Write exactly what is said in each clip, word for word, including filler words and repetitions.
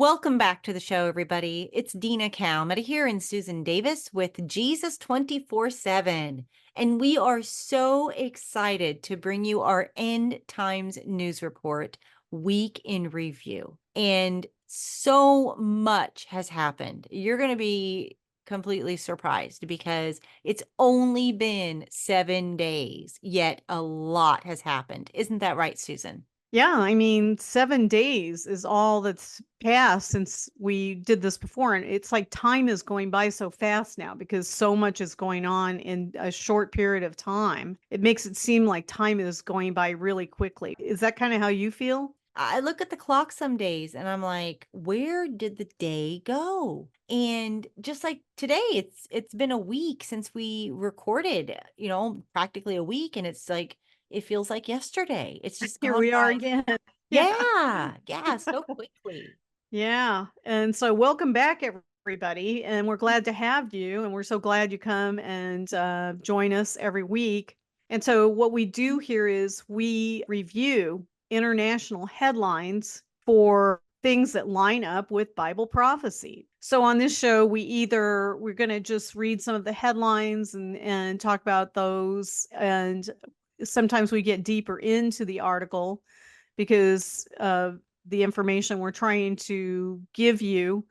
Welcome back to the show, everybody. It's Dina Calmetta here and Susan Davis with Jesus twenty-four seven. And we are so excited to bring you our End Times News Report week in review. And so much has happened. You're going to be completely surprised because it's only been seven days, yet a lot has happened. Isn't that right, Susan? Yeah, I mean, seven days is all that's passed since we did this before. And it's like time is going by so fast now because so much is going on in a short period of time. It makes it seem like time is going by really quickly. Is that kind of how you feel? I look at the clock some days and I'm like, where did the day go? And just like today, it's it's been a week since we recorded, you know, practically a week. And it's like it feels like yesterday. It's just Here gone we are by. again. Yeah. Yeah, yeah, so quickly. Yeah. And so welcome back, everybody. And we're glad to have you. And we're so glad you come and uh, join us every week. And so what we do here is we review international headlines for things that line up with Bible prophecy. So on this show, we either we're going to just read some of the headlines and, and talk about those. And sometimes we get deeper into the article because uh, the information we're trying to give you.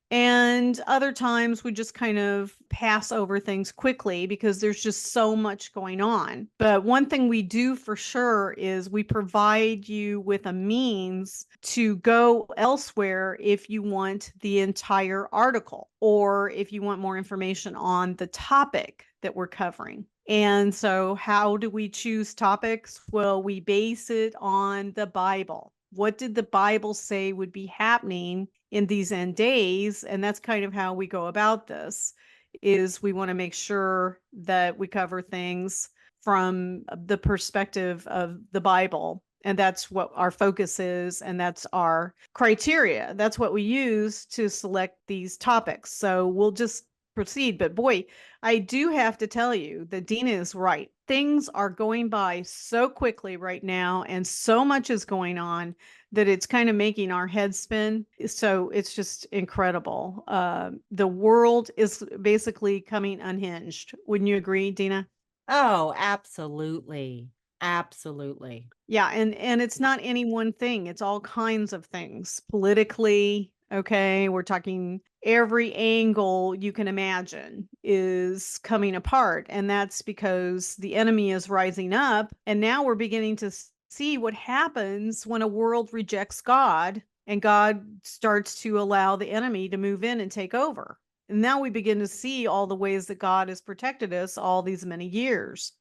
And other times we just kind of pass over things quickly because there's just so much going on. But one thing we do for sure is we provide you with a means to go elsewhere if you want the entire article or if you want more information on the topic that we're covering. And so, how do we choose topics? Well, we base it on the Bible. What did the Bible say would be happening in these end days? And that's kind of how we go about this, is we want to make sure that we cover things from the perspective of the Bible. And that's what our focus is. And that's our criteria. That's what we use to select these topics. So we'll just proceed. But boy, I do have to tell you that Dina is right. Things are going by so quickly right now, and so much is going on that it's kind of making our head spin. So it's just incredible. Uh, the world is basically coming unhinged. Wouldn't you agree, Dina? Oh, absolutely. Absolutely. Yeah, and and it's not any one thing. It's all kinds of things. Politically, okay, we're talking every angle you can imagine is coming apart, and that's because the enemy is rising up, and now we're beginning to see what happens when a world rejects God and God starts to allow the enemy to move in and take over. And now we begin to see all the ways that God has protected us all these many years.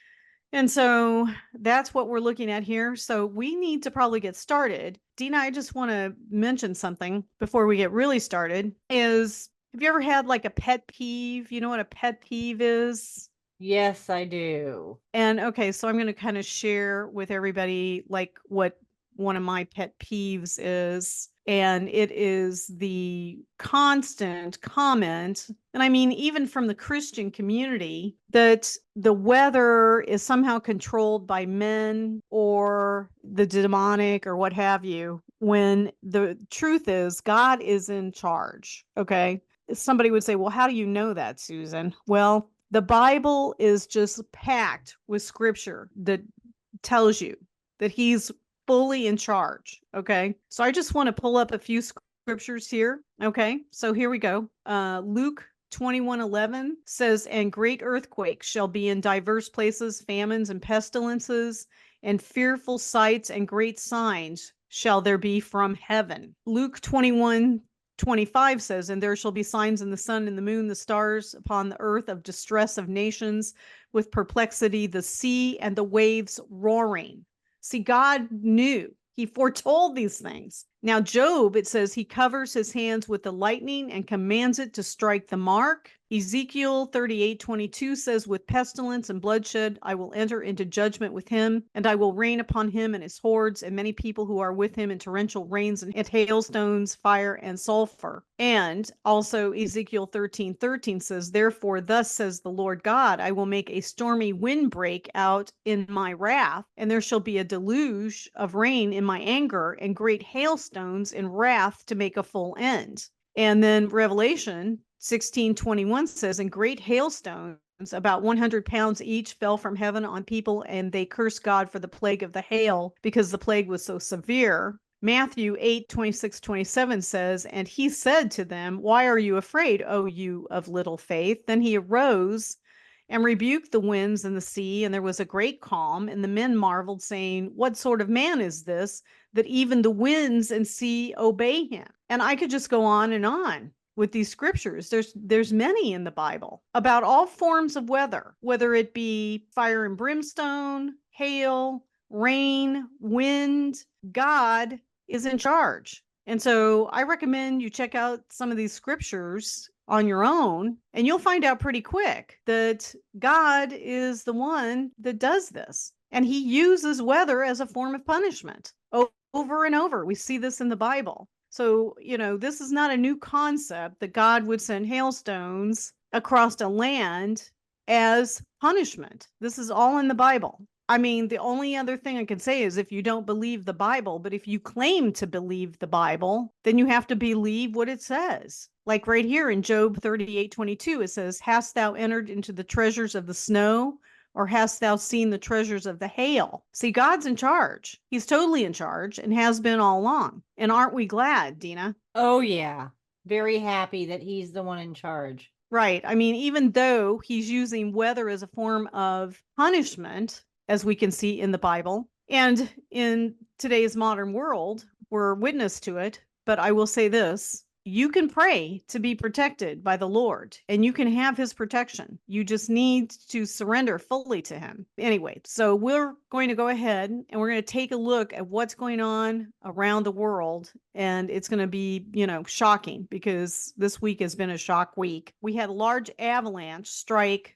And so that's what we're looking at here. So we need to probably get started. Dina, I just want to mention something before we get really started is, have you ever had like a pet peeve? You know what a pet peeve is? Yes, I do. And okay, so I'm going to kind of share with everybody like what one of my pet peeves is. And it is the constant comment, and I mean, even from the Christian community, that the weather is somehow controlled by men or the demonic or what have you, when the truth is God is in charge. Okay. Somebody would say, well, how do you know that, Susan? Well, the Bible is just packed with scripture that tells you that he's fully in charge. Okay. So I just want to pull up a few scriptures here. Okay. So here we go. Uh, Luke twenty-one eleven says, and great earthquakes shall be in diverse places, famines and pestilences, and fearful sights and great signs shall there be from heaven. Luke twenty-one twenty-five says, and there shall be signs in the sun and the moon, the stars upon the earth, of distress of nations, with perplexity, the sea and the waves roaring. See, God knew. He foretold these things. Now, Job, it says he covers his hands with the lightning and commands it to strike the mark. Ezekiel thirty-eight twenty-two says, with pestilence and bloodshed, I will enter into judgment with him, and I will rain upon him and his hordes and many people who are with him in torrential rains and hailstones, fire and sulfur. And also Ezekiel thirteen thirteen says, therefore, thus says the Lord God, I will make a stormy wind break out in my wrath, and there shall be a deluge of rain in my anger, and great hailstones in wrath to make a full end. And then Revelation sixteen twenty-one says, and great hailstones, about one hundred pounds each, fell from heaven on people, and they cursed God for the plague of the hail, because the plague was so severe. Matthew eight twenty-six twenty-seven says, and he said to them, why are you afraid, O you of little faith? Then he arose and rebuked the winds and the sea, and there was a great calm, and the men marveled, saying, what sort of man is this, that even the winds and sea obey him? And I could just go on and on with these scriptures. There's there's many in the Bible about all forms of weather, whether it be fire and brimstone, hail, rain, wind. God is in charge. And so I recommend you check out some of these scriptures on your own, and you'll find out pretty quick that God is the one that does this. And he uses weather as a form of punishment over and over. We see this in the Bible. So, you know, this is not a new concept that God would send hailstones across a land as punishment. This is all in the Bible. I mean, the only other thing I can say is if you don't believe the Bible, but if you claim to believe the Bible, then you have to believe what it says. Like right here in Job thirty-eight twenty-two, it says, hast thou entered into the treasures of the snow, or hast thou seen the treasures of the hail? See, God's in charge. He's totally in charge and has been all along. And aren't we glad, Dina? Oh, yeah. Very happy that he's the one in charge. Right. I mean, even though he's using weather as a form of punishment, as we can see in the Bible, and in today's modern world, we're witness to it. But I will say this. You can pray to be protected by the Lord, and you can have his protection. You just need to surrender fully to him. Anyway, so we're going to go ahead and we're going to take a look at what's going on around the world. And it's going to be, you know, shocking, because this week has been a shock week. We had a large avalanche strike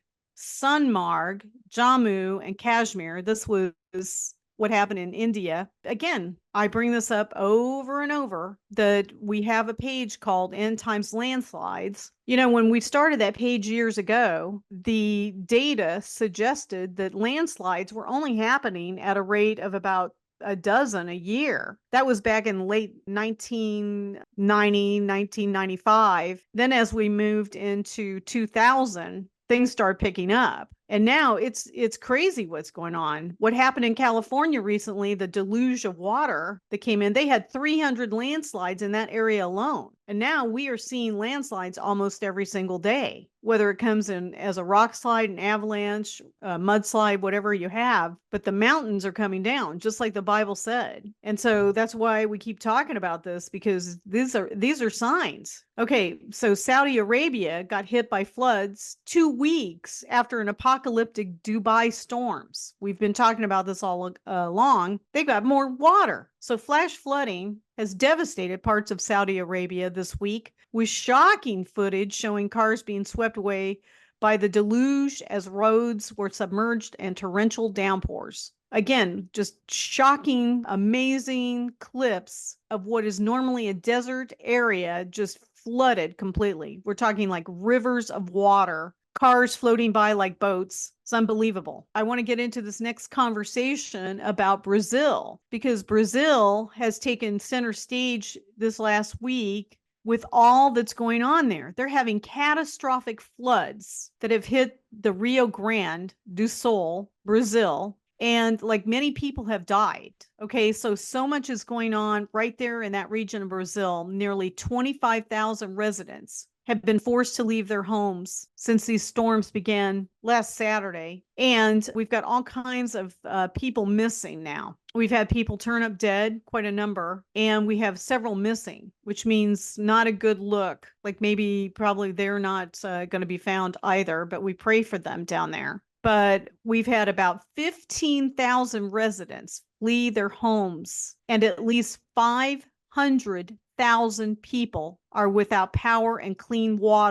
Sunmarg, Jammu, and Kashmir. This was what happened in India. Again, I bring this up over and over, that we have a page called End Times Landslides. You know, when we started that page years ago, the data suggested that landslides were only happening at a rate of about a dozen a year. That was back in late nineteen ninety, nineteen ninety-five. Then as we moved into two thousand, things started picking up. And now it's it's crazy what's going on. What happened in California recently, the deluge of water that came in, they had three hundred landslides in that area alone. And now we are seeing landslides almost every single day, whether it comes in as a rock slide, an avalanche, a mudslide, whatever you have. But the mountains are coming down, just like the Bible said. And so that's why we keep talking about this, because these are these are signs. Okay, so Saudi Arabia got hit by floods two weeks after an apocalyptic Dubai storms. We've been talking about this all uh, along. They got more water. So flash flooding has devastated parts of Saudi Arabia this week, with shocking footage showing cars being swept away by the deluge as roads were submerged and torrential downpours. Again, just shocking, amazing clips of what is normally a desert area just flooded completely. We're talking like rivers of water, cars floating by like boats. It's unbelievable. I want to get into this next conversation about Brazil, because Brazil has taken center stage this last week with all that's going on there. They're having catastrophic floods that have hit the Rio Grande do Sul, Brazil, and like many people have died. Okay, so so much is going on right there in that region of Brazil. Nearly twenty-five thousand residents have been forced to leave their homes since these storms began last Saturday. And we've got all kinds of uh, people missing now. We've had people turn up dead, quite a number, and we have several missing, which means not a good look. Like maybe probably they're not uh, going to be found either, but we pray for them down there. But we've had about fifteen thousand residents flee their homes, and at least five hundred thousand people are without power and clean water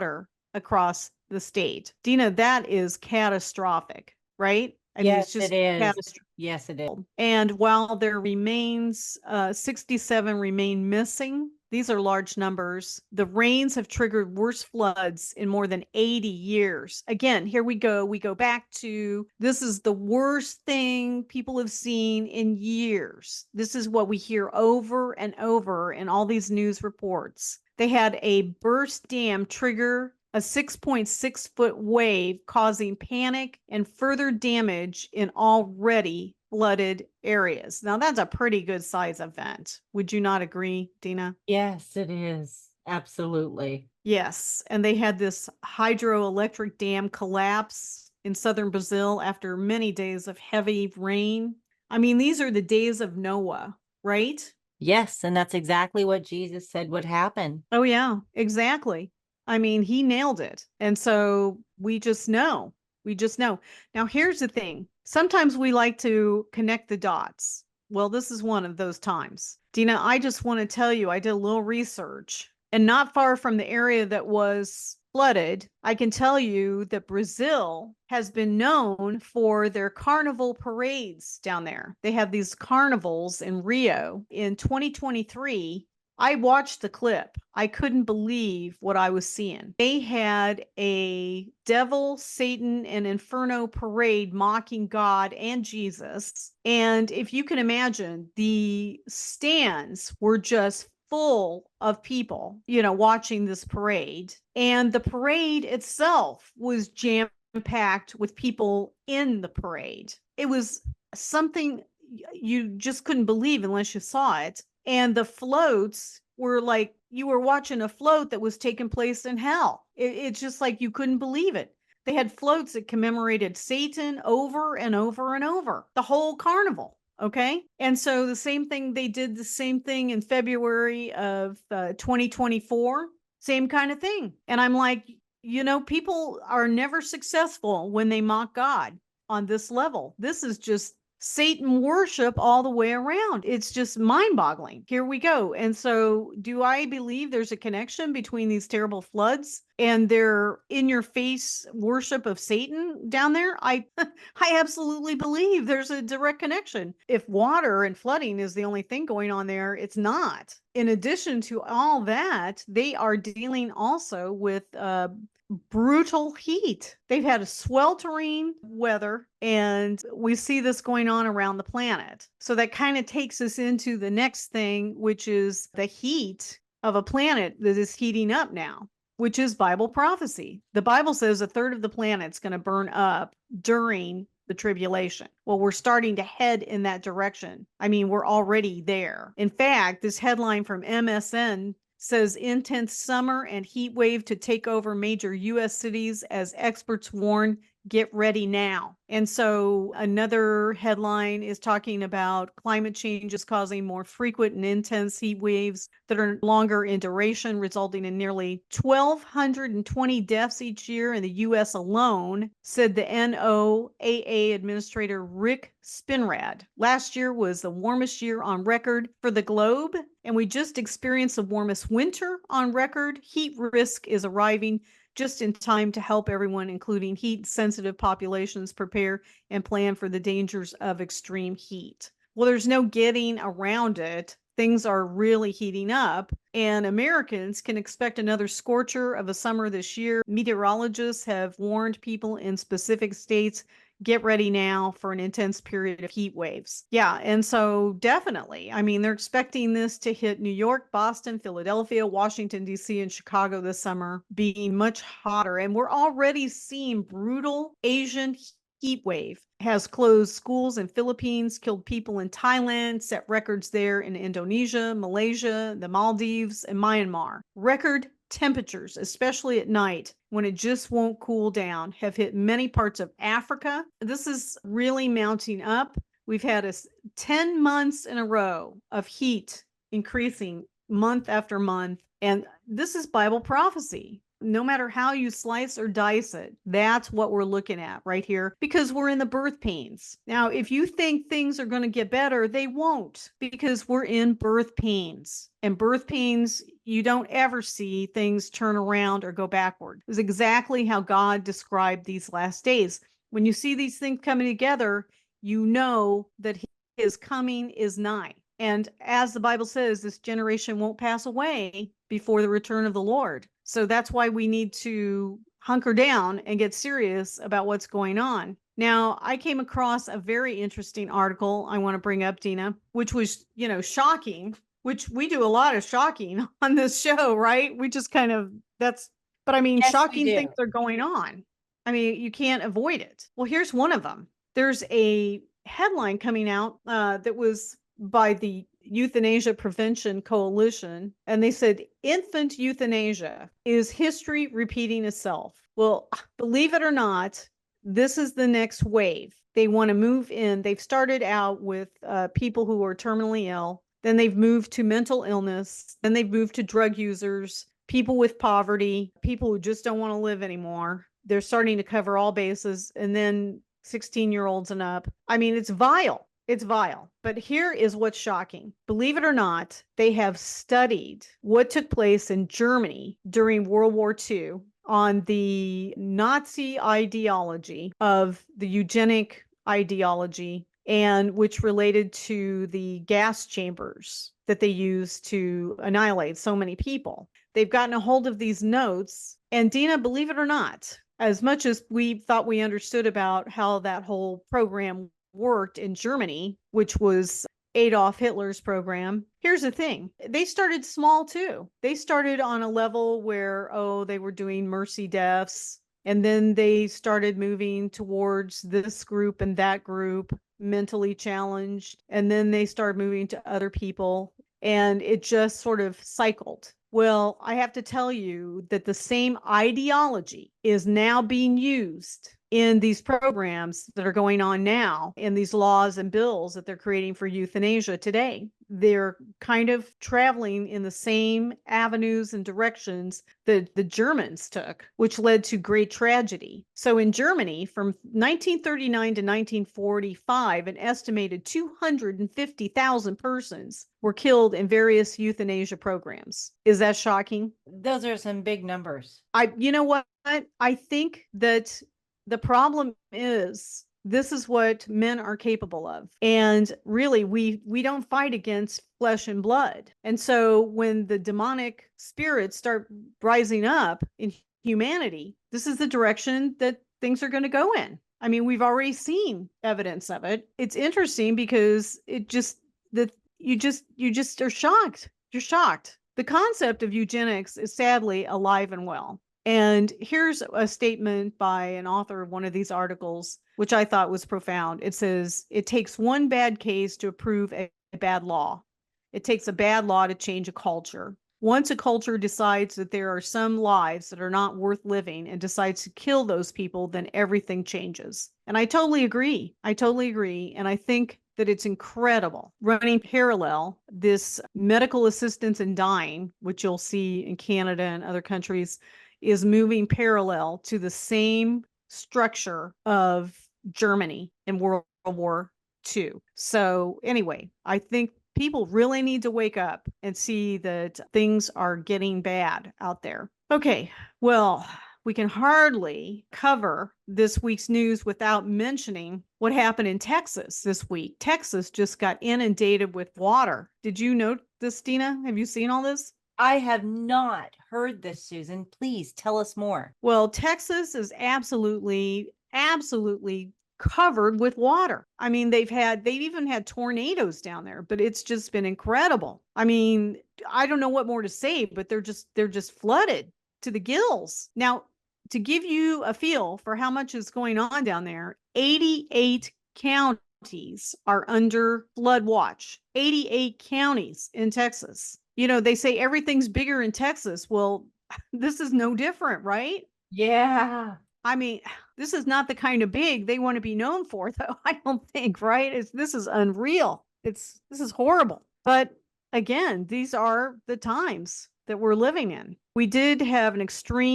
across the state. Dina, that is catastrophic, right? I mean, it's Yes, it just is. catastrophic. Yes, it is. And while there remains uh, sixty-seven remain missing, these are large numbers. The rains have triggered worse floods in more than eighty years. Again, here we go. We go back to this is the worst thing people have seen in years. This is what we hear over and over in all these news reports. They had a burst dam trigger a six point six foot wave, causing panic and further damage in already flooded areas. Now, that's a pretty good size event. Would you not agree, Dina? Yes, it is. Absolutely. Yes. And they had this hydroelectric dam collapse in southern Brazil after many days of heavy rain. I mean, these are the days of Noah, right? Yes, and that's exactly what Jesus said would happen. Oh, yeah, exactly. I mean, he nailed it. And so we just know. We just know. Now, here's the thing. Sometimes we like to connect the dots. Well, this is one of those times. Dina, I just want to tell you, I did a little research, and not far from the area that was flooded, I can tell you that Brazil has been known for their carnival parades down there. They have these carnivals in Rio. In twenty twenty-three, I watched the clip. I couldn't believe what I was seeing. They had a devil, Satan, and Inferno parade mocking God and Jesus. And if you can imagine, the stands were just full of people, you know, watching this parade. And the parade itself was jam packed with people in the parade. It was something you just couldn't believe unless you saw it. And the floats were like you were watching a float that was taking place in hell. It, it's just like you couldn't believe it. They had floats that commemorated Satan over and over and over, the whole carnival. Okay. And so the same thing, they did the same thing in February of uh, twenty twenty-four, same kind of thing. And I'm like, you know, people are never successful when they mock God on this level. This is just Satan worship all the way around. It's just mind boggling. Here we go. And so, do I believe there's a connection between these terrible floods and their in your face worship of Satan down there? I, I absolutely believe there's a direct connection. If water and flooding is the only thing going on there, it's not. In addition to all that, they are dealing also with, uh, brutal heat. They've had a sweltering weather, and we see this going on around the planet. So that kind of takes us into the next thing, which is the heat of a planet that is heating up now, which is Bible prophecy. The Bible says a third of the planet's going to burn up during the tribulation. Well, we're starting to head in that direction. I mean, we're already there. In fact, this headline from M S N says intense summer and heat wave to take over major U S cities as experts warn, get ready now. And so another headline is talking about climate change is causing more frequent and intense heat waves that are longer in duration, resulting in nearly one thousand two hundred twenty deaths each year in the U S alone, said the N O A A Administrator Rick Spinrad. Last year was the warmest year on record for the globe, and we just experienced the warmest winter on record. Heat risk is arriving just in time to help everyone, including heat-sensitive populations, prepare and plan for the dangers of extreme heat. Well, there's no getting around it. Things are really heating up, and Americans can expect another scorcher of a summer this year. Meteorologists have warned people in specific states, get ready now for an intense period of heat waves. Yeah, and so definitely, I mean, they're expecting this to hit New York, Boston, Philadelphia, Washington, D C, and Chicago this summer, being much hotter. And we're already seeing brutal Asian heat wave has closed schools in Philippines, killed people in Thailand, set records there in Indonesia, Malaysia, the Maldives, and Myanmar. Record temperatures, especially at night when it just won't cool down, have hit many parts of Africa. This is really mounting up. We've had a ten months in a row of heat increasing month after month. And this is Bible prophecy. No matter how you slice or dice it, that's what we're looking at right here, because we're in the birth pains. Now, if you think things are going to get better, they won't, because we're in birth pains. And birth pains you don't ever see things turn around or go backward. It's exactly how God described these last days. When you see these things coming together, you know that his coming is nigh. And as the Bible says, this generation won't pass away before the return of the Lord. So that's why we need to hunker down and get serious about what's going on. Now, I came across a very interesting article I want to bring up, Dina, which was, you know, shocking, which we do a lot of shocking on this show, right? We just kind of, that's, but I mean, Yes, we shocking do. things are going on. I mean, you can't avoid it. Well, here's one of them. There's a headline coming out uh, that was by the Euthanasia Prevention Coalition, and they said infant euthanasia is history repeating itself. Well, believe it or not, this is the next wave. They want to move in. They've started out with uh, people who are terminally ill. Then they've moved to mental illness. Then they've moved to drug users, people with poverty, people who just don't want to live anymore. They're starting to cover all bases. And then sixteen year olds and up. I mean, it's vile. It's vile. But here is what's shocking. Believe it or not, they have studied what took place in Germany during World War Two on the Nazi ideology of the eugenic ideology, and which related to the gas chambers that they used to annihilate so many people. They've gotten a hold of these notes. And Dina, believe it or not, as much as we thought we understood about how that whole program worked in Germany, which was Adolf Hitler's program, here's the thing. They started small too. They started on a level where, oh, they were doing mercy deaths. And then they started moving towards this group and that group, mentally challenged. And then they started moving to other people. And it just sort of cycled. Well, I have to tell you that the same ideology is now being used in these programs that are going on now, in these laws and bills that they're creating for euthanasia today. They're kind of traveling in the same avenues and directions that the Germans took, which led to great tragedy. So in Germany, from nineteen thirty-nine to nineteen forty-five, an estimated two hundred fifty thousand persons were killed in various euthanasia programs. Is that shocking? Those are some big numbers. I, you know what? I think that the problem is this is what men are capable of. And really, we we don't fight against flesh and blood. And so when the demonic spirits start rising up in humanity, this is the direction that things are going to go in. I mean, we've already seen evidence of it. It's interesting because it just that you just you just are shocked. You're shocked. The concept of eugenics is sadly alive and well. And here's a statement by an author of one of these articles, which I thought was profound. It says, it takes one bad case to approve a, a bad law. It takes a bad law to change a culture. Once a culture decides that there are some lives that are not worth living and decides to kill those people, then everything changes. And I totally agree. I totally agree. And I think that it's incredible. Running parallel, this medical assistance in dying, which you'll see in Canada and other countries, is moving parallel to the same structure of Germany in World War Two. So anyway, I think people really need to wake up and see that things are getting bad out there. Okay, well, we can hardly cover this week's news without mentioning what happened in Texas this week. Texas just got inundated with water. Did you note this, Dina? Have you seen all this? I have not heard this, Susan. Please tell us more. Well, Texas is absolutely, absolutely covered with water. I mean, they've had, they've even had tornadoes down there, but it's just been incredible. I mean, I don't know what more to say, but they're just, they're just flooded to the gills. Now, to give you a feel for how much is going on down there, eighty-eight counties are under flood watch. eighty-eight counties in Texas. You know, they say everything's bigger in Texas. Well, this is no different, right? Yeah. I mean, this is not the kind of big they want to be known for, though. I don't think, right? It's, this is unreal. It's, this is horrible. But again, these are the times that we're living in. We did have an extreme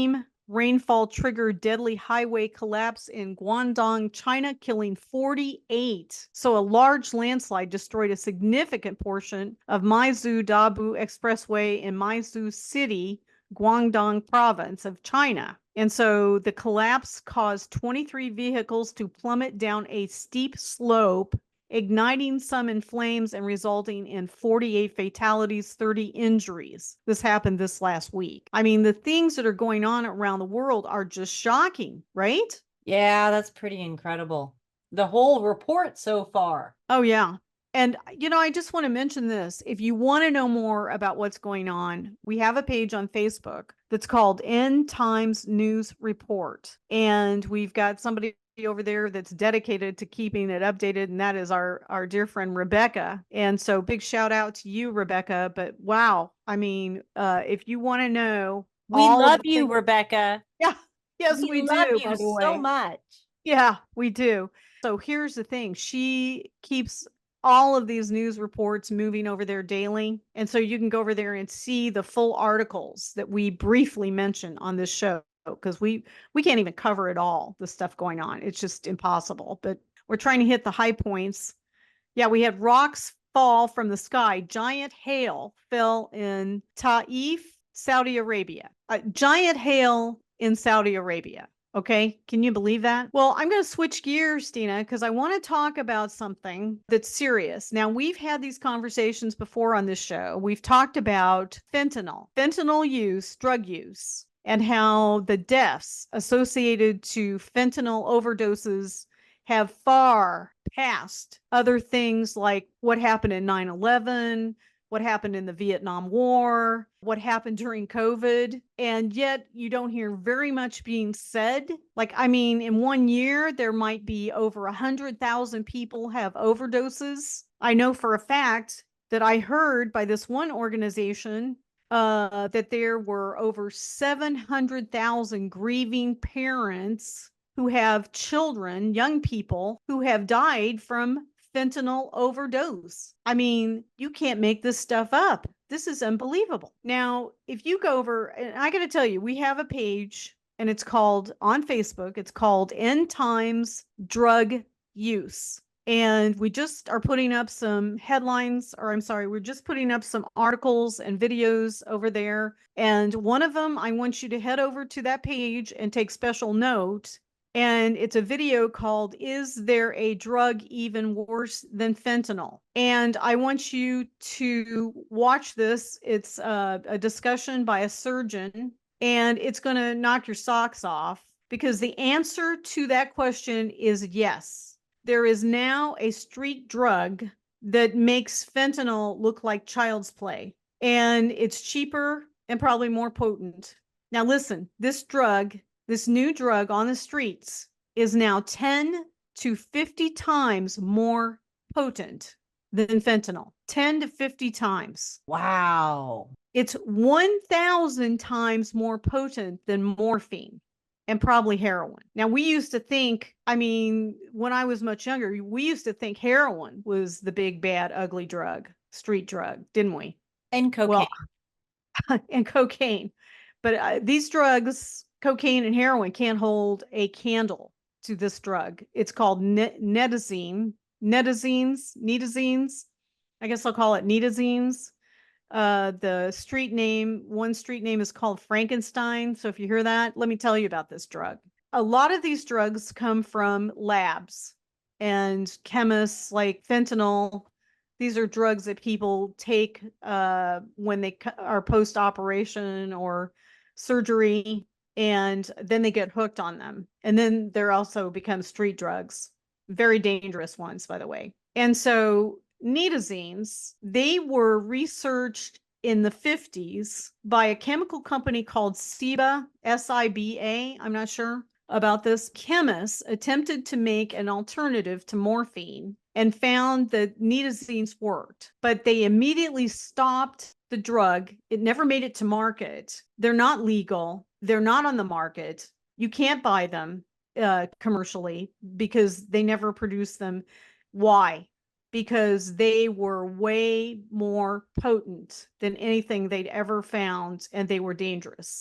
rainfall triggered deadly highway collapse in Guangdong, China, killing forty-eight. So a large landslide destroyed a significant portion of Maizhou Dabu Expressway in Maizhou City, Guangdong province of China. And so the collapse caused twenty-three vehicles to plummet down a steep slope, igniting some in flames and resulting in forty-eight fatalities, thirty injuries. This happened this last week. I mean, the things that are going on around the world are just shocking, right? Yeah, that's pretty incredible. The whole report so far. Oh, yeah. And, you know, I just want to mention this. If you want to know more about what's going on, we have a page on Facebook that's called End Times News Report. And we've got somebody over there that's dedicated to keeping it updated, and that is our our dear friend Rebecca. And so big shout out to you, Rebecca. But wow, I mean, uh, if you want to know We all of love the you, things, Rebecca. yeah, yes, We we love do, you by the so way. much. Yeah, we do. So here's the thing. She keeps all of these news reports moving over there daily. And so you can go over there and see the full articles that we briefly mention on this show, because we we can't even cover it all, the stuff going on. It's just impossible. But we're trying to hit the high points. Yeah, we had rocks fall from the sky. Giant hail fell in Taif, Saudi Arabia. A giant hail in Saudi Arabia. Okay, can you believe that? Well, I'm going to switch gears, Dina, because I want to talk about something that's serious. Now, we've had these conversations before on this show. We've talked about fentanyl, fentanyl use, drug use, and how the deaths associated to fentanyl overdoses have far passed other things like what happened in nine eleven, what happened in the Vietnam War, what happened during COVID. And yet you don't hear very much being said. Like, I mean, in one year, there might be over one hundred thousand people have overdoses. I know for a fact that I heard by this one organization uh, that there were over seven hundred thousand grieving parents who have children, young people who have died from fentanyl overdose. I mean, you can't make this stuff up. This is unbelievable. Now, if you go over, and I got to tell you, we have a page and it's called on Facebook, it's called End Times Drug Use. And we just are putting up some headlines, or I'm sorry, we're just putting up some articles and videos over there. And one of them, I want you to head over to that page and take special note. And it's a video called, Is There a Drug Even Worse Than Fentanyl? And I want you to watch this. It's a, a discussion by a surgeon, and it's going to knock your socks off, because the answer to that question is yes. There is now a street drug that makes fentanyl look like child's play, and it's cheaper and probably more potent. Now, listen, this drug This new drug on the streets is now ten to fifty times more potent than fentanyl. ten to fifty times. Wow. It's one thousand times more potent than morphine and probably heroin. Now, we used to think, I mean, when I was much younger, we used to think heroin was the big, bad, ugly drug, street drug, didn't we? And cocaine. Well, and cocaine. But uh, these drugs, cocaine and heroin, can't hold a candle to this drug. It's called ne- netazine, netazines, netazines. I guess I'll call it netazines. Uh, the street name, one street name is called Frankenstein. So if you hear that, let me tell you about this drug. A lot of these drugs come from labs and chemists, like fentanyl. These are drugs that people take uh, when they are post-operation or surgery, and then they get hooked on them. And then they're also become street drugs, very dangerous ones, by the way. And so netazines, they were researched in the fifties by a chemical company called Ciba, S I B A. I'm not sure about this. Chemists attempted to make an alternative to morphine and found that netazines worked, but they immediately stopped the drug. It never made it to market. They're not legal. They're not on the market. You can't buy them uh, commercially because they never produced them. Why? Because they were way more potent than anything they'd ever found, and they were dangerous.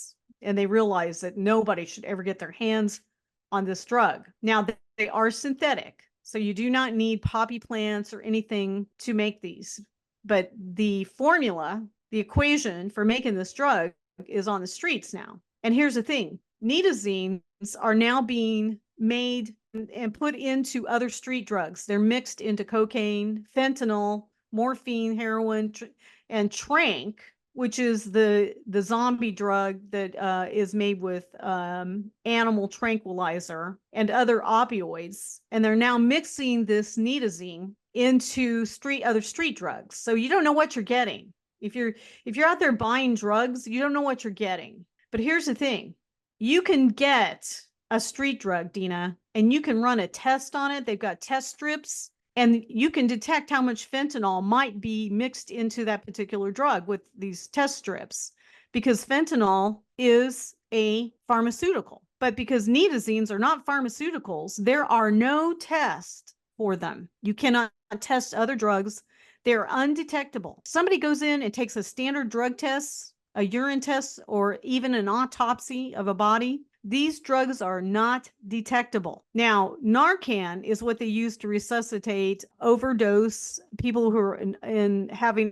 and they realized that nobody should ever get their hands on this drug. Now, they are synthetic, so you do not need poppy plants or anything to make these. But the formula, the equation for making this drug is on the streets now. And here's the thing, nitazines are now being made and put into other street drugs. They're mixed into cocaine, fentanyl, morphine, heroin, tr- and trank, which is the the zombie drug that uh, is made with um, animal tranquilizer and other opioids. And they're now mixing this nitazine into street other street drugs. So you don't know what you're getting. If you're if you're out there buying drugs, you don't know what you're getting. But here's the thing. You can get a street drug, Dina, and you can run a test on it. They've got test strips, and you can detect how much fentanyl might be mixed into that particular drug with these test strips, because fentanyl is a pharmaceutical. But because nitazines are not pharmaceuticals, there are no tests for them. You cannot test other drugs. They're undetectable. Somebody goes in and takes a standard drug test, a urine test, or even an autopsy of a body. These drugs are not detectable. Now, Narcan is what they use to resuscitate overdose people who are in, in having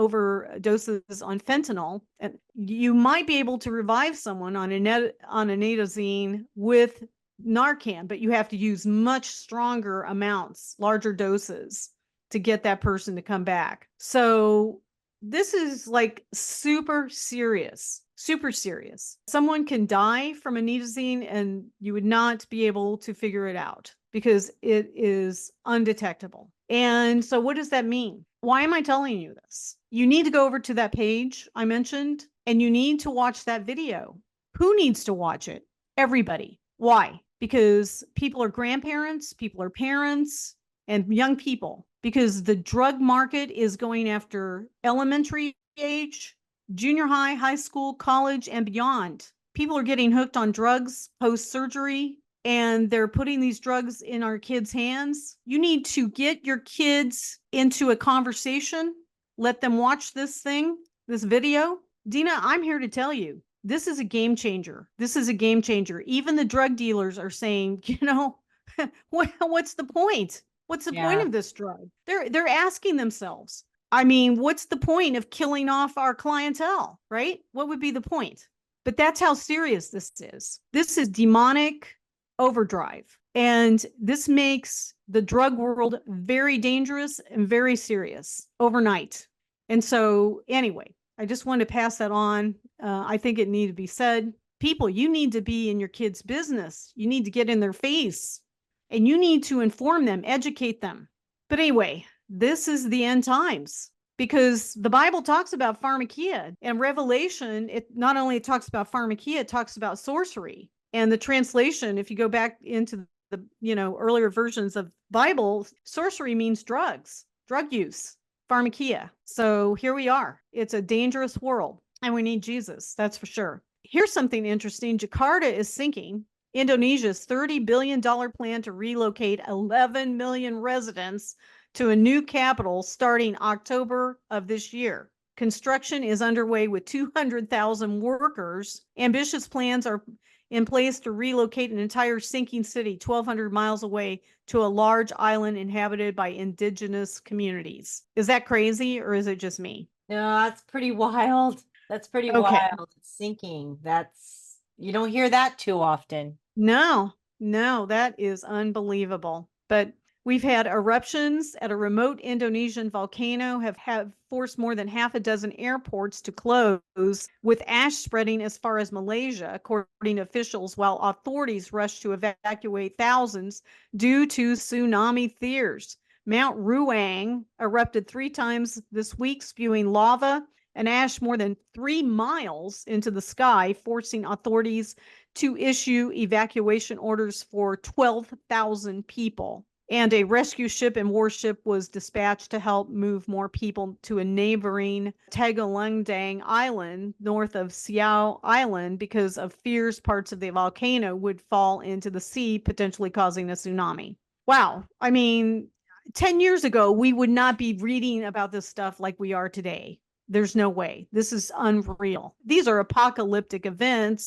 overdoses on fentanyl. And you might be able to revive someone on a net, on a nitazine with Narcan, but you have to use much stronger amounts, larger doses to get that person to come back. So this is like super serious. Super serious. Someone can die from a nitazine and you would not be able to figure it out because it is undetectable. And so what does that mean? Why am I telling you this? You need to go over to that page I mentioned and you need to watch that video. Who needs to watch it? Everybody. Why? Because people are grandparents, people are parents, and young people. Because the drug market is going after elementary age, junior high, high school, college, and beyond. People are getting hooked on drugs post-surgery, and they're putting these drugs in our kids' hands. You need to get your kids into a conversation. Let them watch this thing, this video. Dina, I'm here to tell you, this is a game changer. This is a game changer. Even the drug dealers are saying, you know, what, what's the point? What's the Yeah. point of this drug? They're they're asking themselves, I mean, what's the point of killing off our clientele, right? What would be the point? But that's how serious this is. This is demonic overdrive. And this makes the drug world very dangerous and very serious overnight. And so anyway, I just wanted to pass that on. Uh, I think it needed to be said. People, you need to be in your kids' business. You need to get in their face and you need to inform them, educate them. But anyway, this is the end times because the Bible talks about pharmakia and Revelation. It not only talks about pharmakia, it talks about sorcery. And the translation, if you go back into the, you know, earlier versions of Bible, sorcery means drugs, drug use, pharmakia. So here we are. It's a dangerous world and we need Jesus. That's for sure. Here's something interesting. Jakarta is sinking. Indonesia's thirty billion dollars plan to relocate eleven million residents to a new capital starting October of this year. Construction is underway with two hundred thousand workers. Ambitious plans are in place to relocate an entire sinking city twelve hundred miles away to a large island inhabited by indigenous communities. Is that crazy or is it just me? No, that's pretty wild. That's pretty Okay. wild. It's sinking. That's, you don't hear that too often. No, no, that is unbelievable. But we've had eruptions at a remote Indonesian volcano have, have forced more than half a dozen airports to close, with ash spreading as far as Malaysia, according to officials, while authorities rushed to evacuate thousands due to tsunami fears. Mount Ruang erupted three times this week, spewing lava and ash more than three miles into the sky, forcing authorities to issue evacuation orders for twelve thousand people. And a rescue ship and warship was dispatched to help move more people to a neighboring Tagulandang Island north of Siau Island because of fears parts of the volcano would fall into the sea, potentially causing a tsunami. Wow. I mean, ten years ago, we would not be reading about this stuff like we are today. There's no way. This is unreal. These are apocalyptic events.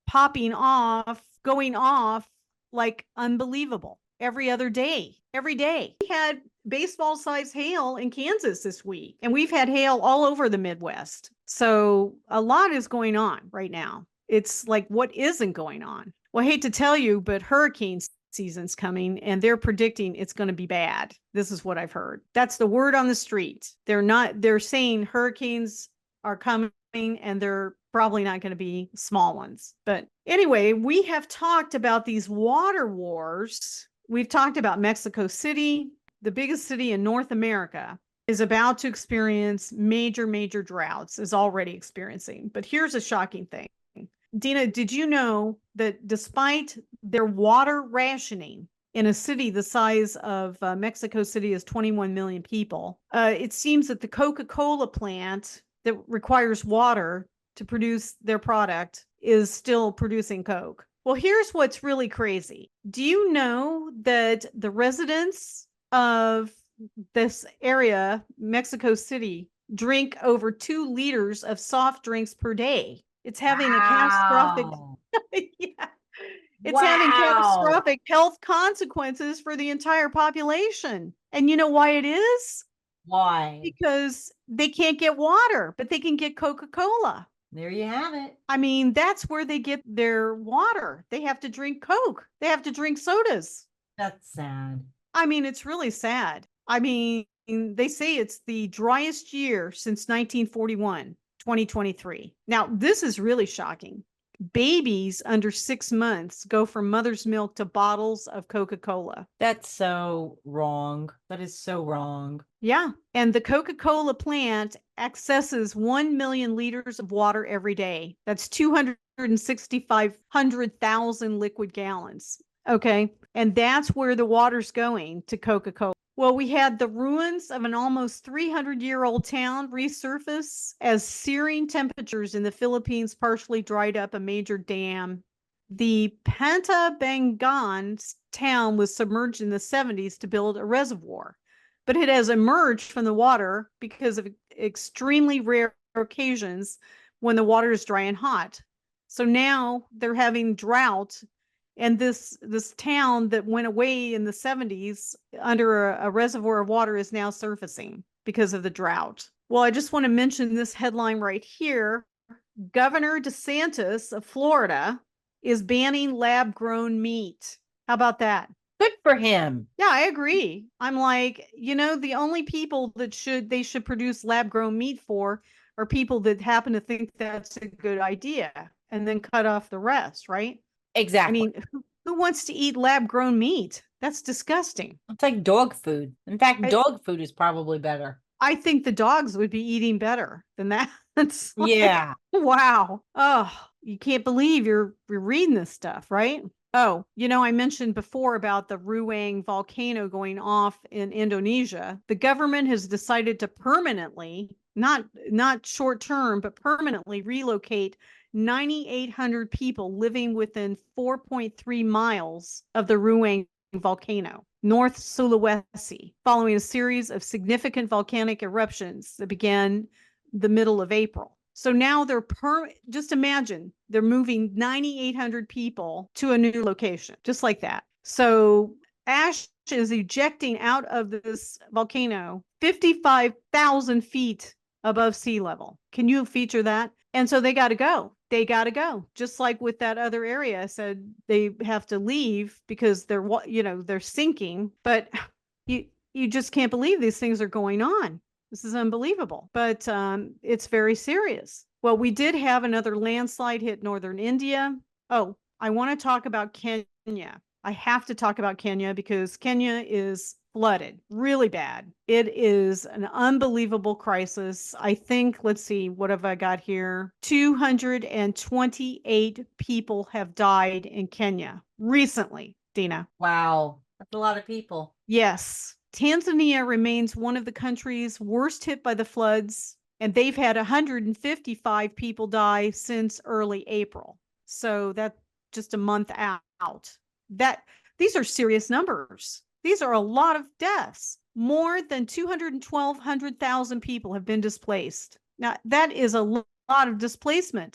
popping off, going off like unbelievable every other day, every day. We had baseball size hail in Kansas this week, and we've had hail all over the Midwest. So a lot is going on right now. It's like, what isn't going on? Well, I hate to tell you, but hurricane season's coming and they're predicting it's going to be bad. This is what I've heard. That's the word on the street. They're not, they're saying hurricanes are coming and they're probably not going to be small ones. But anyway, we have talked about these water wars. We've talked about Mexico City, the biggest city in North America, is about to experience major, major droughts, is already experiencing. But here's a shocking thing. Dina, did you know that despite their water rationing in a city the size of uh, Mexico City is twenty-one million people, uh, it seems that the Coca-Cola plant that requires water to produce their product is still producing Coke? Well, here's what's really crazy. Do you know that the residents of this area, Mexico City, drink over two liters of soft drinks per day? It's having a catastrophic, Wow. yeah, it's having Wow. catastrophic health consequences for the entire population. And you know why it is? Why? Because they can't get water, but they can get Coca-Cola. There you have it. I mean, that's where they get their water. They have to drink Coke. They have to drink sodas. That's sad. I mean, it's really sad. I mean, they say it's the driest year since nineteen forty-one. twenty twenty-three. Now, this is really shocking. Babies under six months go from mother's milk to bottles of Coca-Cola. That's so wrong. That is so wrong. Yeah. And the Coca-Cola plant accesses one million liters of water every day. That's two hundred sixty-five hundred thousand liquid gallons. Okay. And that's where the water's going, to Coca-Cola. Well, we had the ruins of an almost three hundred year old town resurface as searing temperatures in the Philippines partially dried up a major dam. The Pantabangan town was submerged in the seventies to build a reservoir, but it has emerged from the water because of extremely rare occasions when the water is dry and hot. So now they're having drought. And this this town that went away in the seventies under a, a reservoir of water is now surfacing because of the drought. Well, I just want to mention this headline right here. Governor DeSantis of Florida is banning lab-grown meat. How about that? Good for him. Yeah, I agree. I'm like, you know, the only people that should they should produce lab-grown meat for are people that happen to think that's a good idea and then cut off the rest, right? Exactly. I mean, who, who wants to eat lab-grown meat? That's disgusting. It's like dog food. In fact, I- dog food is probably better. I think the dogs would be eating better than that. It's like, Yeah. wow. Oh, you can't believe you're, you're reading this stuff, right? Oh, you know, I mentioned before about the Ruang volcano going off in Indonesia. The government has decided to permanently, not not short term, but permanently relocate nine thousand eight hundred people living within four point three miles of the Ruang volcano, North Sulawesi, following a series of significant volcanic eruptions that began the middle of April. So now they're per just imagine they're moving nine thousand eight hundred people to a new location, just like that. So ash is ejecting out of this volcano fifty-five thousand feet above sea level. Can you feature that? And so they got to go. They got to go. Just like with that other area, I said they have to leave because they're, you know, they're sinking. But you you just can't believe these things are going on. This is unbelievable. But um, it's very serious. Well, we did have another landslide hit northern India. Oh, I want to talk about Kenya. I have to talk about Kenya because Kenya is flooded really bad. It is an unbelievable crisis. I think, let's see, what have I got here? two hundred twenty-eight people have died in Kenya recently, Dina. Wow. That's a lot of people. Yes. Tanzania remains one of the countries worst hit by the floods, and they've had one hundred fifty-five people die since early April. So that's just a month out. That these are serious numbers. These are a lot of deaths. More than two hundred twelve thousand people have been displaced. Now, that is a lot of displacement.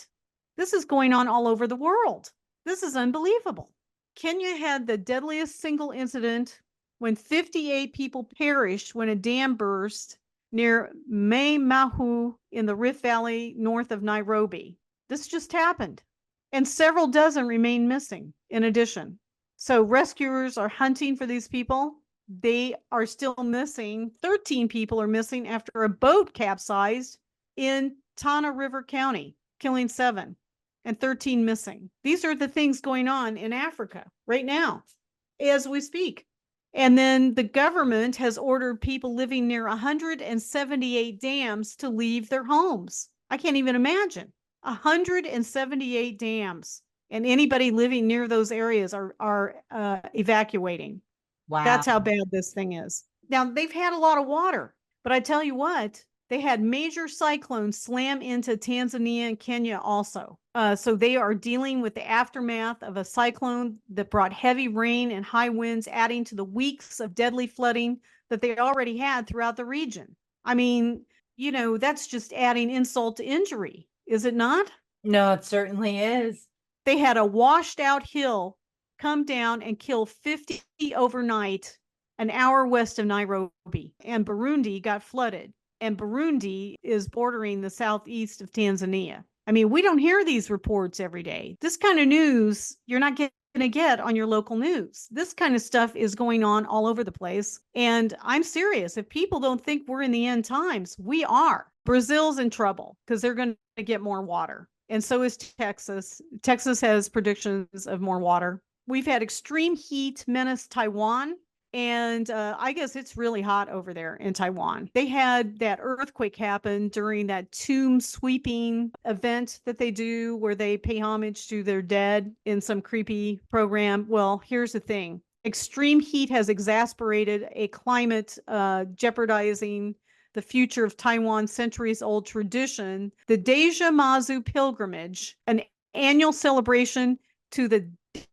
This is going on all over the world. This is unbelievable. Kenya had the deadliest single incident when fifty-eight people perished when a dam burst near Mai Mahiu in the Rift Valley north of Nairobi. This just happened. And several dozen remain missing in addition. So rescuers are hunting for these people. They are still missing. thirteen people are missing after a boat capsized in Tana River County, killing seven and thirteen missing. These are the things going on in Africa right now as we speak. And then the government has ordered people living near one hundred seventy-eight dams to leave their homes. I can't even imagine. one hundred seventy-eight dams. And anybody living near those areas are, are uh, evacuating. Wow. That's how bad this thing is. Now, they've had a lot of water, but I tell you what, they had major cyclones slam into Tanzania and Kenya also. Uh, so they are dealing with the aftermath of a cyclone that brought heavy rain and high winds, adding to the weeks of deadly flooding that they already had throughout the region. I mean, you know, that's just adding insult to injury, is it not? No, it certainly is. They had a washed out hill come down and kill fifty overnight, an hour west of Nairobi, and Burundi got flooded. And Burundi is bordering the southeast of Tanzania. I mean, we don't hear these reports every day. This kind of news you're not going to get on your local news. This kind of stuff is going on all over the place. And I'm serious. If people don't think we're in the end times, we are. Brazil's in trouble because they're going to get more water. And so is Texas. Texas has predictions of more water. We've had extreme heat menace Taiwan. And uh, I guess it's really hot over there in Taiwan. They had that earthquake happen during that tomb sweeping event that they do where they pay homage to their dead in some creepy program. Well, here's the thing. Extreme heat has exacerbated a climate uh, jeopardizing the future of Taiwan's centuries-old tradition, the Deja Mazu pilgrimage, an annual celebration to the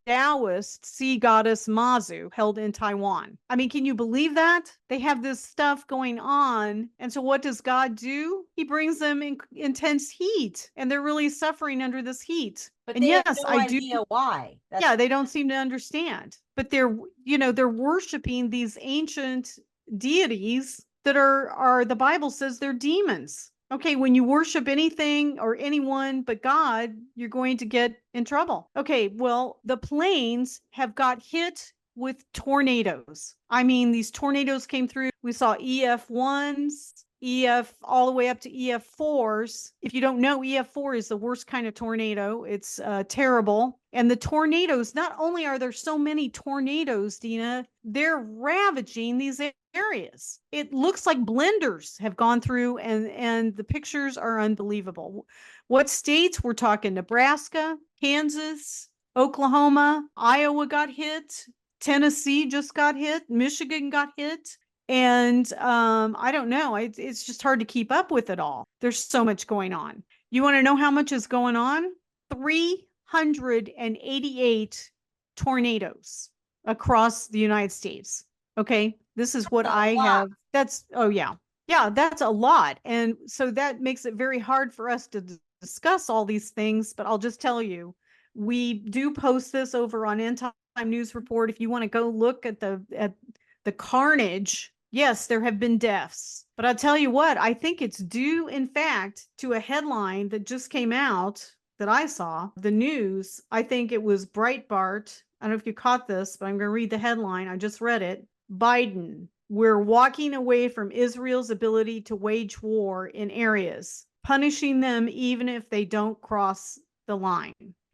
Taoist sea goddess Mazu held in Taiwan. I mean, can you believe that? They have this stuff going on. And so what does God do? He brings them in intense heat and they're really suffering under this heat. But and they yes, have no I idea do. why. That's yeah, they don't seem to understand. But they're, you know, they're worshiping these ancient deities that are, are the Bible says they're demons. Okay, when you worship anything or anyone but God, you're going to get in trouble. Okay, well, the plains have got hit with tornadoes. I mean, these tornadoes came through. We saw E F ones, E F all the way up to E F fours. If you don't know, E F four is the worst kind of tornado. It's uh, terrible. And the tornadoes, not only are there so many tornadoes, Dina, they're ravaging these areas. It looks like blenders have gone through and, and the pictures are unbelievable. What states? We're talking Nebraska, Kansas, Oklahoma, Iowa got hit, Tennessee just got hit, Michigan got hit. And um, I don't know. I, it's just hard to keep up with it all. There's so much going on. You want to know how much is going on? three hundred eighty-eight tornadoes across the United States. Okay. This is what I have. That's, oh, yeah. Yeah, that's a lot. And so that makes it very hard for us to d- discuss all these things. But I'll just tell you, we do post this over on End Time News Report. If you want to go look at the at the carnage, yes, there have been deaths. But I'll tell you what, I think it's due, in fact, to a headline that just came out that I saw, the news. I think it was Breitbart. I don't know if you caught this, but I'm going to read the headline. I just read it. Biden, we're walking away from Israel's ability to wage war in areas, punishing them even if they don't cross the line.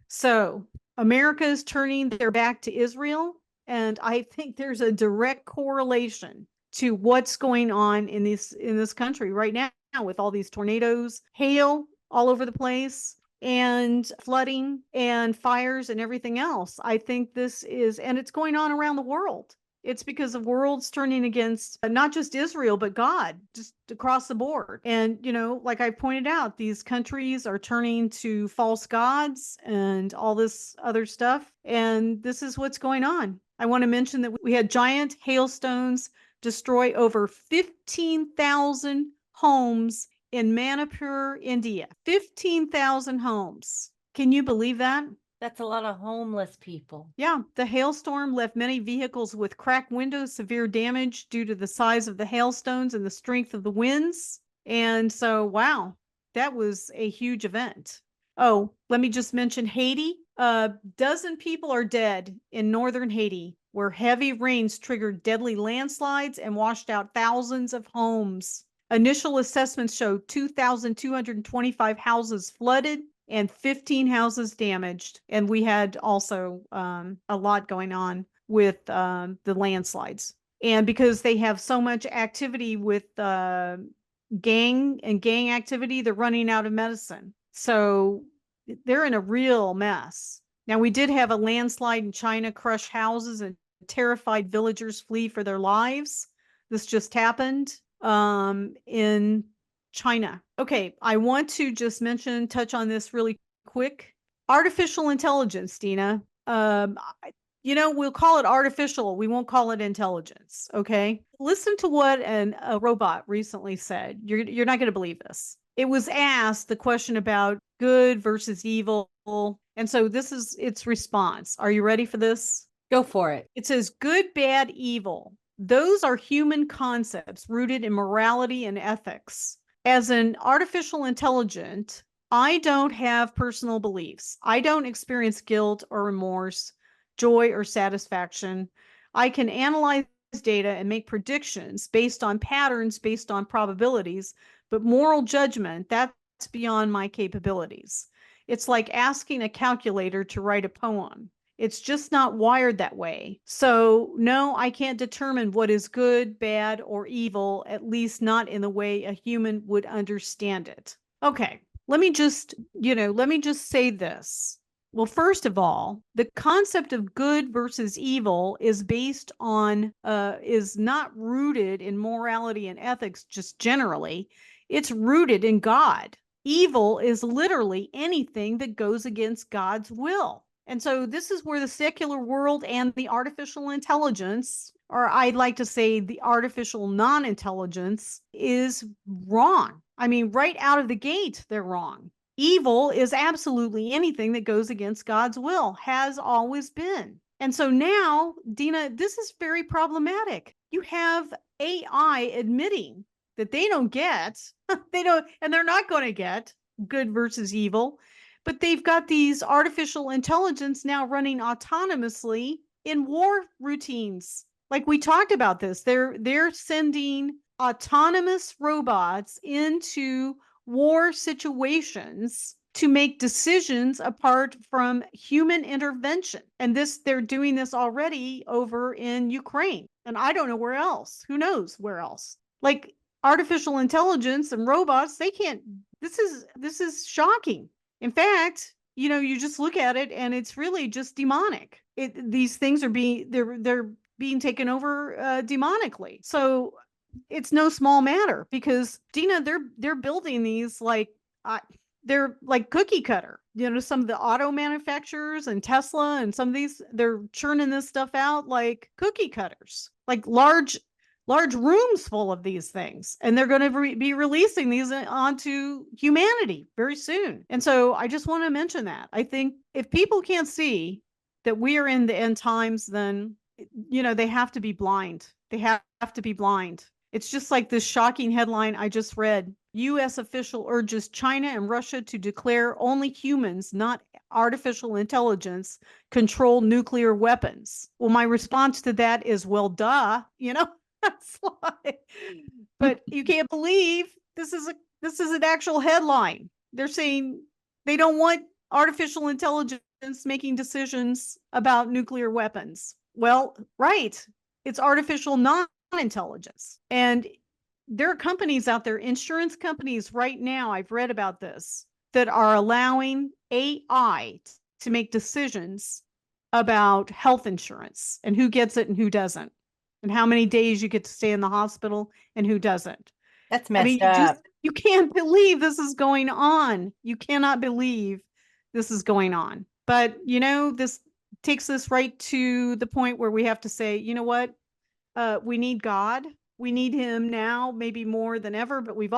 So America is turning their back to Israel. And I think there's a direct correlation to what's going on in this in this country right now with all these tornadoes, hail all over the place, and flooding and fires and everything else. I think this is, and it's going on around the world. It's because the world's turning against not just Israel, but God, just across the board. And, you know, like I pointed out, these countries are turning to false gods and all this other stuff. And this is what's going on. I want to mention that we had giant hailstones destroy over fifteen thousand homes in Manipur, India. fifteen thousand homes. Can you believe that? That's a lot of homeless people. Yeah, the hailstorm left many vehicles with cracked windows, severe damage due to the size of the hailstones and the strength of the winds. And so, wow, that was a huge event. Oh, let me just mention Haiti. A dozen people are dead in northern Haiti, where heavy rains triggered deadly landslides and washed out thousands of homes. Initial assessments show two thousand two hundred twenty-five houses flooded and fifteen houses damaged. And we had also um, a lot going on with um, the landslides. And because they have so much activity with uh, gang and gang activity, they're running out of medicine. So they're in a real mess. Now, we did have a landslide in China crush houses and terrified villagers flee for their lives. This just happened um, in China. Okay, I want to just mention, touch on this really quick. Artificial intelligence, Dina. Um, you know, we'll call it artificial. We won't call it intelligence. Okay. Listen to what an, a robot recently said. You're, you're not going to believe this. It was asked the question about good versus evil. And so this is its response. Are you ready for this? Go for it. It says good, bad, evil. Those are human concepts rooted in morality and ethics. As an artificial intelligence, I don't have personal beliefs. I don't experience guilt or remorse, joy or satisfaction. I can analyze data and make predictions based on patterns, based on probabilities, but moral judgment, that's beyond my capabilities. It's like asking a calculator to write a poem. It's just not wired that way. So no, I can't determine what is good, bad, or evil, at least not in the way a human would understand it. Okay, let me just, you know, let me just say this. Well, first of all, the concept of good versus evil is based on, uh, is not rooted in morality and ethics just generally. It's rooted in God. Evil is literally anything that goes against God's will. And so this is where the secular world and the artificial intelligence, or I'd like to say the artificial non-intelligence, is wrong. I mean, right out of the gate, they're wrong. Evil is absolutely anything that goes against God's will, has always been. And so now, Dina, this is very problematic. You have A I admitting that they don't get, they don't, and they're not going to get good versus evil. But they've got these artificial intelligence now running autonomously in war routines. Like we talked about this, they're they're sending autonomous robots into war situations to make decisions apart from human intervention. And this, they're doing this already over in Ukraine. And I don't know where else. Who knows where else? Like artificial intelligence and robots, they can't, this is this is shocking. In fact, you know, you just look at it and it's really just demonic. It, these things are being, they're, they're being taken over uh, demonically. So it's no small matter because Dina, they're, they're building these like, uh, they're like cookie cutter, you know, some of the auto manufacturers and Tesla and some of these, they're churning this stuff out like cookie cutters, like large large rooms full of these things. And they're going to re- be releasing these onto humanity very soon. And so I just want to mention that. I think if people can't see that we are in the end times, then, you know, they have to be blind. They have, have to be blind. It's just like this shocking headline I just read. U S official urges China and Russia to declare only humans, not artificial intelligence, control nuclear weapons. Well, my response to that is, well, duh, you know? But you can't believe this is a this is an actual headline. They're saying they don't want artificial intelligence making decisions about nuclear weapons. Well, right. It's artificial non-intelligence. And there are companies out there, insurance companies right now, I've read about this, that are allowing A I to make decisions about health insurance and who gets it and who doesn't. And how many days you get to stay in the hospital and who doesn't. That's messed I mean, you up. just, you can't believe this is going on. You cannot believe this is going on. But, you know, this takes us right to the point where we have to say, you know what? Uh, we need God. We need him now, maybe more than ever, but we've always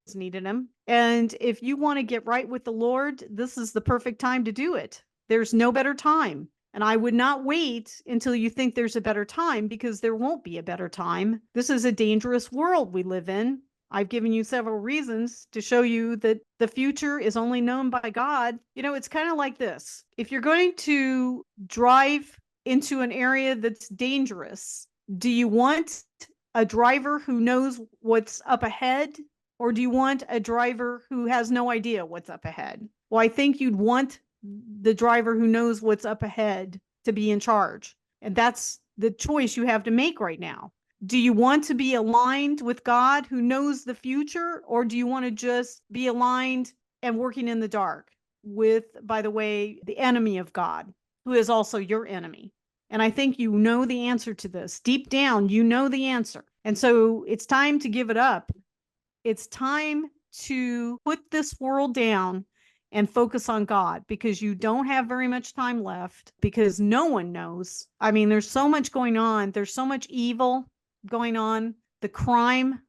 needed him. And if you want to get right with the Lord, this is the perfect time to do it. There's no better time. And I would not wait until you think there's a better time, because there won't be a better time. This is a dangerous world we live in. I've given you several reasons to show you that the future is only known by God. You know, it's kind of like this. If you're going to drive into an area that's dangerous, do you want a driver who knows what's up ahead, or do you want a driver who has no idea what's up ahead? Well, I think you'd want the driver who knows what's up ahead to be in charge. And that's the choice you have to make right now. Do you want to be aligned with God who knows the future, or do you want to just be aligned and working in the dark with, by the way, the enemy of God, who is also your enemy? And I think you know the answer to this. Deep down, you know the answer. And so it's time to give it up. It's time to put this world down and focus on God, because you don't have very much time left, because no one knows. I mean, there's so much going on. There's so much evil going on. The crime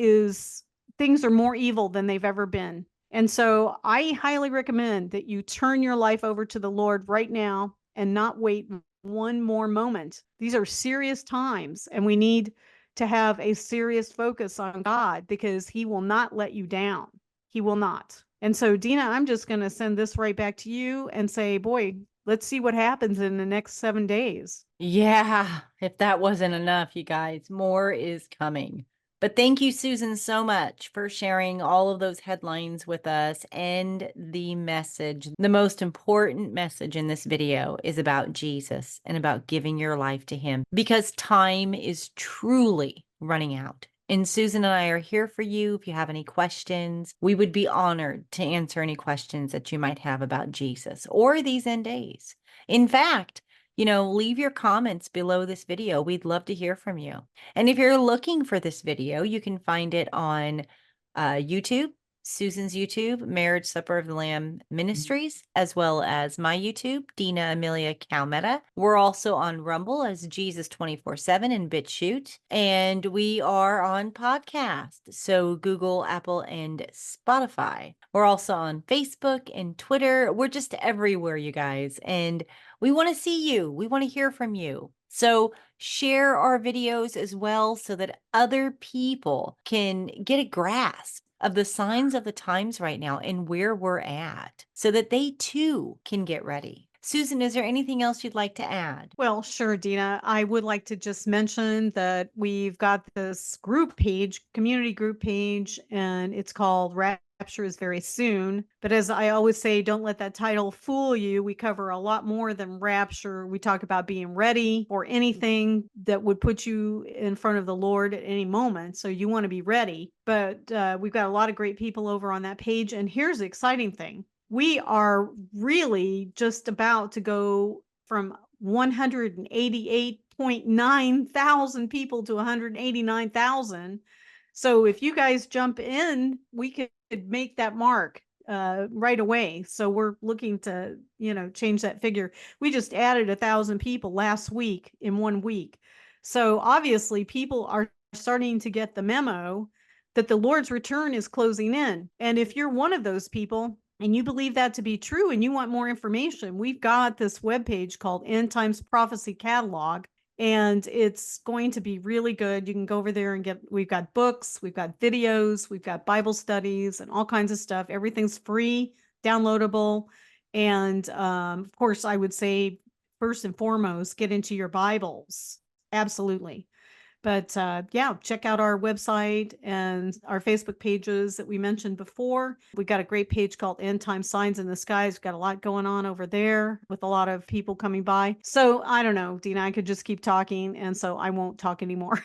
is, things are more evil than they've ever been. And so I highly recommend that you turn your life over to the Lord right now and not wait one more moment. These are serious times, and we need to have a serious focus on God, because he will not let you down. He will not. And so, Dina, I'm just going to send this right back to you and say, boy, let's see what happens in the next seven days. Yeah, if that wasn't enough, you guys, more is coming. But thank you, Susan, so much for sharing all of those headlines with us and the message. The most important message in this video is about Jesus and about giving your life to him, because time is truly running out. And Susan and I are here for you if you have any questions. We would be honored to answer any questions that you might have about Jesus or these end days. In fact, you know, leave your comments below this video. We'd love to hear from you. And if you're looking for this video, you can find it on uh, YouTube, Susan's YouTube, Marriage Supper of the Lamb Ministries, as well as my YouTube, Dina Amelia Calmetta. We're also on Rumble as Jesus twenty-four seven and BitChute. And we are on podcast, so Google, Apple, and Spotify. We're also on Facebook and Twitter. We're just everywhere, you guys. And we want to see you. We want to hear from you. So share our videos as well, so that other people can get a grasp of the signs of the times right now and where we're at, so that they too can get ready. Susan, is there anything else you'd like to add? Well, sure, Dina. I would like to just mention that we've got this group page, community group page, and it's called Rapture is Very Soon. But as I always say, don't let that title fool you. We cover a lot more than rapture. We talk about being ready for anything that would put you in front of the Lord at any moment. So you want to be ready. But uh, we've got a lot of great people over on that page. And here's the exciting thing. We are really just about to go from one hundred eighty-eight point nine thousand people to one hundred eighty-nine thousand. So if you guys jump in, we could make that mark uh, right away. So we're looking to, you know, change that figure. We just added a thousand people last week in one week. So obviously people are starting to get the memo that the Lord's return is closing in. And if you're one of those people, and you believe that to be true, and you want more information, we've got this webpage called End Times Prophecy Catalog, and it's going to be really good. You can go over there and get, we've got books, we've got videos, we've got Bible studies and all kinds of stuff. Everything's free, downloadable. And um, of course, I would say first and foremost, get into your Bibles. Absolutely. But uh, yeah, check out our website and our Facebook pages that we mentioned before. We've got a great page called End Time Signs in the Skies. We've got a lot going on over there with a lot of people coming by. So I don't know, Dina, I could just keep talking, and so I won't talk anymore.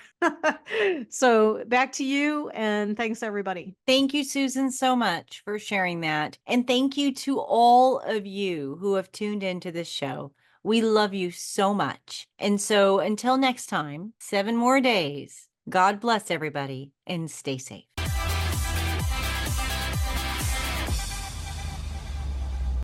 So back to you, and thanks everybody. Thank you, Susan, so much for sharing that. And thank you to all of you who have tuned into this show. We love you so much. And so until next time, seven more days. God bless everybody and stay safe.